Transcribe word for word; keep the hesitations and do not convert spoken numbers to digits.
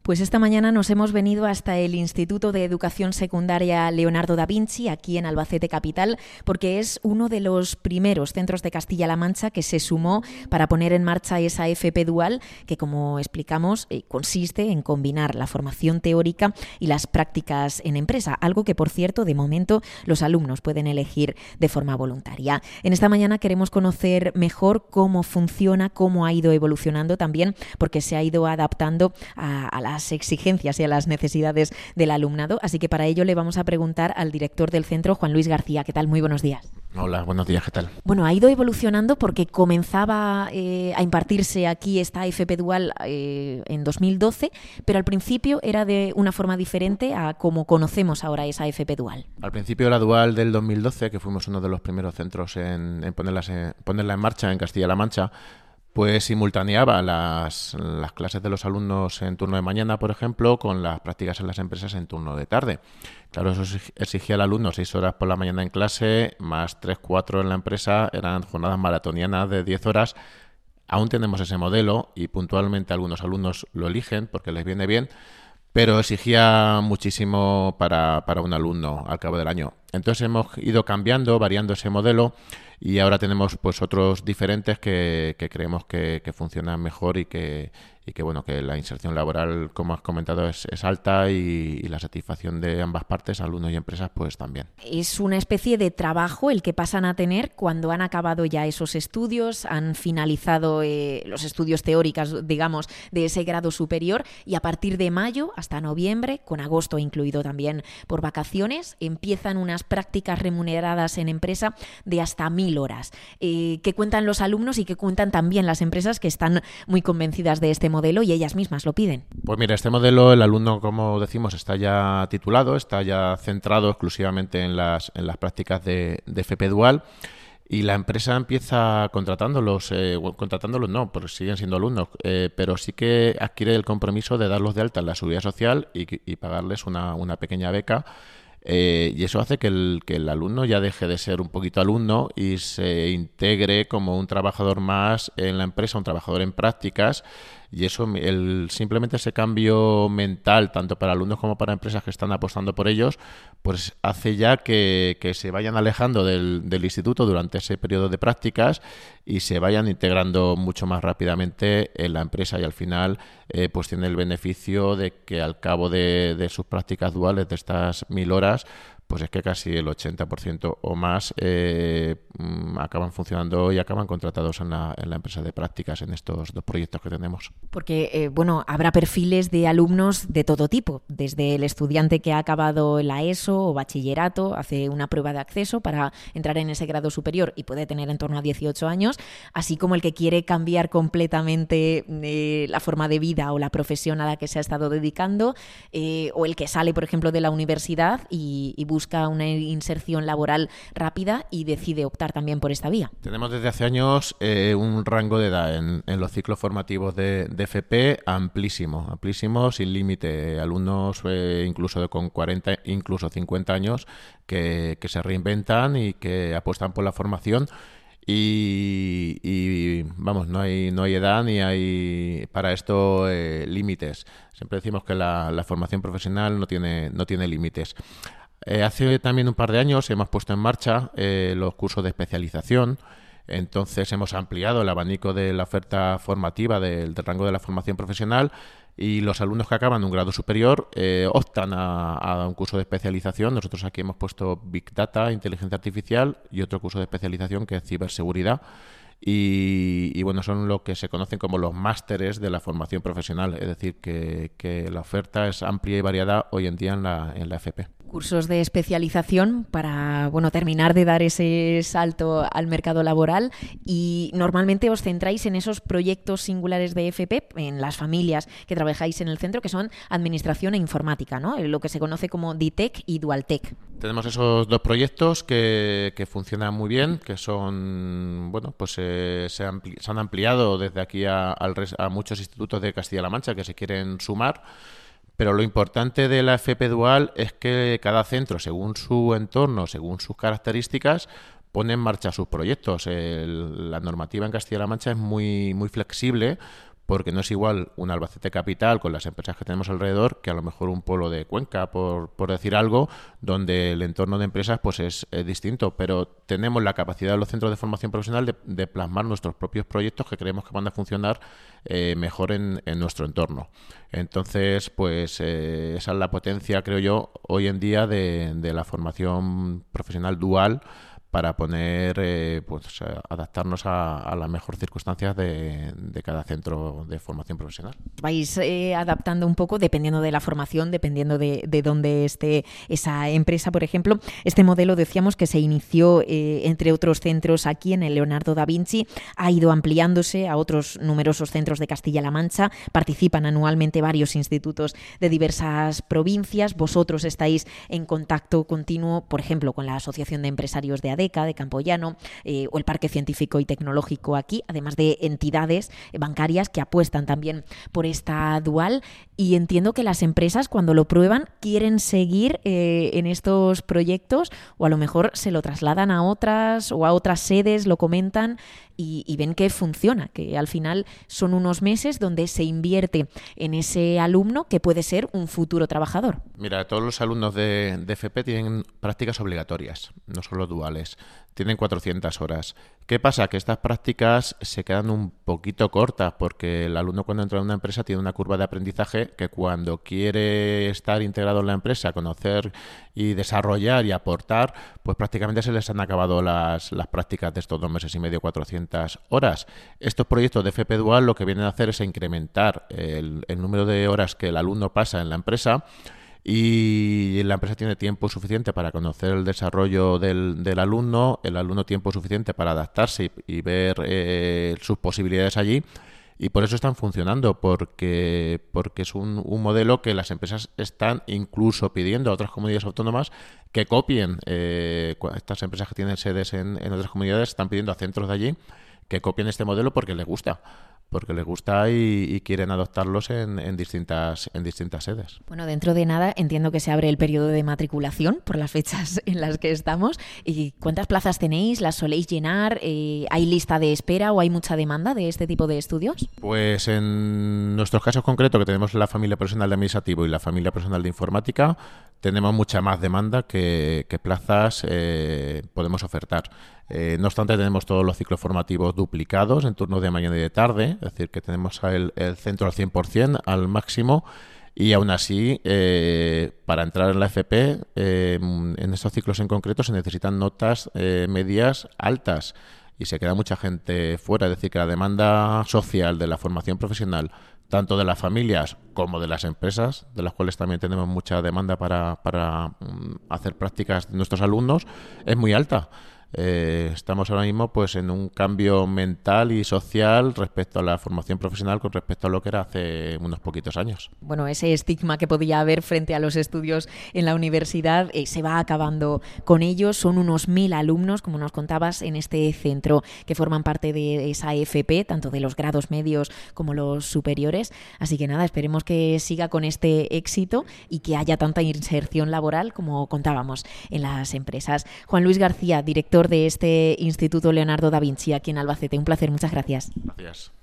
Pues esta mañana nos hemos venido hasta el Instituto de Educación Secundaria Leonardo da Vinci, aquí en Albacete Capital, porque es uno de los primeros centros de Castilla-La Mancha que se sumó para poner en marcha esa F P dual que, como explicamos, eh, consiste en combinar la formación teórica y las prácticas en empresa, algo que, por cierto, de momento los alumnos pueden elegir de forma voluntaria. En esta mañana queremos conocer mejor cómo funciona, cómo ha ido evolucionando también, porque se ha ido adaptando a, a la las exigencias y a las necesidades del alumnado. Así que para ello le vamos a preguntar al director del centro, Juan Luis García. ¿Qué tal? Muy buenos días. Hola, buenos días, ¿qué tal? Bueno, ha ido evolucionando porque comenzaba eh, a impartirse aquí esta F P dual eh, en dos mil doce, pero al principio era de una forma diferente a como conocemos ahora esa F P dual. Al principio la dual del dos mil doce, que fuimos uno de los primeros centros en, en, ponerlas en ponerla en marcha en Castilla-La Mancha, pues simultaneaba las, las clases de los alumnos en turno de mañana, por ejemplo, con las prácticas en las empresas en turno de tarde. Claro, eso exigía al alumno seis horas por la mañana en clase, más tres, cuatro en la empresa, eran jornadas maratonianas de diez horas. Aún tenemos ese modelo y puntualmente algunos alumnos lo eligen porque les viene bien, pero exigía muchísimo para, para un alumno al cabo del año. Entonces hemos ido cambiando, variando ese modelo y ahora tenemos pues otros diferentes que, que creemos que, que funcionan mejor y que, y que bueno que la inserción laboral, como has comentado, es, es alta y, y la satisfacción de ambas partes, alumnos y empresas, pues también. Es una especie de trabajo el que pasan a tener cuando han acabado ya esos estudios, han finalizado eh, los estudios teóricos, digamos, de ese grado superior, y a partir de mayo hasta noviembre, con agosto incluido también por vacaciones, empiezan unas prácticas remuneradas en empresa de hasta mil horas, eh, que cuentan los alumnos y que cuentan también las empresas que están muy convencidas de este modelo y ellas mismas lo piden. Pues mira, este modelo, el alumno, como decimos, está ya titulado, está ya centrado exclusivamente en las, en las prácticas de, de F P dual. Y la empresa empieza contratándolos, eh, contratándolos no, porque siguen siendo alumnos, eh, pero sí que adquiere el compromiso de darlos de alta en la seguridad social y, y pagarles una, una pequeña beca. Eh, y eso hace que el, que el alumno ya deje de ser un poquito alumno y se integre como un trabajador más en la empresa, un trabajador en prácticas. Y eso, el, simplemente ese cambio mental, tanto para alumnos como para empresas que están apostando por ellos, pues hace ya que, que se vayan alejando del, del instituto durante ese periodo de prácticas y se vayan integrando mucho más rápidamente en la empresa, y al final eh, pues tiene el beneficio de que al cabo de, de sus prácticas duales, de estas mil horas, pues es que casi el ochenta por ciento o más eh, acaban funcionando y acaban contratados en la, en la empresa de prácticas en estos dos proyectos que tenemos. Porque, eh, bueno, habrá perfiles de alumnos de todo tipo, desde el estudiante que ha acabado la ESO o bachillerato, hace una prueba de acceso para entrar en ese grado superior y puede tener en torno a dieciocho años, así como el que quiere cambiar completamente eh, la forma de vida o la profesión a la que se ha estado dedicando, eh, o el que sale, por ejemplo, de la universidad y, y busca busca una inserción laboral rápida y decide optar también por esta vía. Tenemos desde hace años eh, un rango de edad en, en los ciclos formativos de, de F P amplísimo, amplísimo, sin límite. Alumnos eh, incluso de, con cuarenta, incluso cincuenta años que, que se reinventan y que apuestan por la formación. Y, y vamos, no hay no hay edad ni hay para esto eh, límites. Siempre decimos que la, la formación profesional no tiene no tiene límites. Eh, hace también un par de años hemos puesto en marcha eh, los cursos de especialización. Entonces hemos ampliado el abanico de la oferta formativa del, del rango de la formación profesional, y los alumnos que acaban un grado superior eh, optan a, a un curso de especialización. Nosotros aquí hemos puesto Big Data, Inteligencia Artificial, y otro curso de especialización que es Ciberseguridad. Y, y bueno, son lo que se conocen como los másteres de la formación profesional, es decir, que, que la oferta es amplia y variada hoy en día en la, en la F P. Cursos de especialización para, bueno, terminar de dar ese salto al mercado laboral, y normalmente os centráis en esos proyectos singulares de F P en las familias que trabajáis en el centro, que son administración e informática, ¿no? Lo que se conoce como DITEC y DualTech. Tenemos esos dos proyectos que, que funcionan muy bien, que son, bueno, pues eh, se, ampli- se han ampliado desde aquí a, al res- a muchos institutos de Castilla-La Mancha que se quieren sumar. Pero lo importante de la F P dual es que cada centro, según su entorno, según sus características, pone en marcha sus proyectos. El, la normativa en Castilla-La Mancha es muy, muy flexible, porque no es igual un Albacete capital con las empresas que tenemos alrededor que a lo mejor un pueblo de Cuenca, por, por decir algo, donde el entorno de empresas pues es, es distinto, pero tenemos la capacidad de los centros de formación profesional de, de plasmar nuestros propios proyectos que creemos que van a funcionar eh, mejor en, en nuestro entorno. Entonces, pues eh, esa es la potencia, creo yo, hoy en día de, de la formación profesional dual, para poner, eh, pues adaptarnos a, a las mejores circunstancias de, de cada centro de formación profesional. Vais eh, adaptando un poco dependiendo de la formación, dependiendo de, de dónde esté esa empresa, por ejemplo. Este modelo, decíamos, que se inició, eh, entre otros centros, aquí en el Leonardo da Vinci, ha ido ampliándose a otros numerosos centros de Castilla-La Mancha. Participan anualmente varios institutos de diversas provincias. Vosotros estáis en contacto continuo, por ejemplo, con la Asociación de Empresarios de ADECA, de Campoyano, eh, o el Parque Científico y Tecnológico aquí, además de entidades bancarias que apuestan también por esta dual, y entiendo que las empresas cuando lo prueban quieren seguir eh, en estos proyectos, o a lo mejor se lo trasladan a otras o a otras sedes, lo comentan y, y ven que funciona, que al final son unos meses donde se invierte en ese alumno que puede ser un futuro trabajador. Mira, todos los alumnos de, de F P tienen prácticas obligatorias, no solo duales. Tienen cuatrocientas horas. ¿Qué pasa? Que estas prácticas se quedan un poquito cortas porque el alumno cuando entra en una empresa tiene una curva de aprendizaje que cuando quiere estar integrado en la empresa, conocer y desarrollar y aportar, pues prácticamente se les han acabado las, las prácticas de estos dos meses y medio, cuatrocientas horas. Estos proyectos de F P Dual lo que vienen a hacer es a incrementar el, el número de horas que el alumno pasa en la empresa, y la empresa tiene tiempo suficiente para conocer el desarrollo del, del alumno, el alumno tiempo suficiente para adaptarse y, y ver eh, sus posibilidades allí, y por eso están funcionando, porque, porque es un, un modelo que las empresas están incluso pidiendo a otras comunidades autónomas que copien. Eh, estas empresas que tienen sedes en, en otras comunidades están pidiendo a centros de allí que copien este modelo porque les gusta. porque les gusta y, y quieren adoptarlos en, en distintas en distintas sedes. Bueno, dentro de nada entiendo que se abre el periodo de matriculación por las fechas en las que estamos. ¿Y cuántas plazas tenéis? ¿Las soléis llenar? Eh, ¿Hay lista de espera o hay mucha demanda de este tipo de estudios? Pues en nuestros casos concretos, que tenemos la familia profesional de administrativo y la familia profesional de informática, tenemos mucha más demanda que, que plazas eh, podemos ofertar. Eh, no obstante, tenemos todos los ciclos formativos duplicados en turnos de mañana y de tarde, es decir, que tenemos el, el centro al cien por ciento, al máximo, y aún así, eh, para entrar en la F P, eh, en estos ciclos en concreto se necesitan notas eh, medias altas y se queda mucha gente fuera, es decir, que la demanda social de la formación profesional, tanto de las familias como de las empresas, de las cuales también tenemos mucha demanda para, para um, hacer prácticas de nuestros alumnos, es muy alta. Eh, estamos ahora mismo pues en un cambio mental y social respecto a la formación profesional con respecto a lo que era hace unos poquitos años. Bueno, ese estigma que podía haber frente a los estudios en la universidad eh, se va acabando con ellos. Son unos mil alumnos, como nos contabas, en este centro que forman parte de esa F P, tanto de los grados medios como los superiores. Así que nada, esperemos que siga con este éxito y que haya tanta inserción laboral como contábamos en las empresas. Juan Luis García, director de este Instituto Leonardo da Vinci aquí en Albacete. Un placer, muchas gracias. Gracias.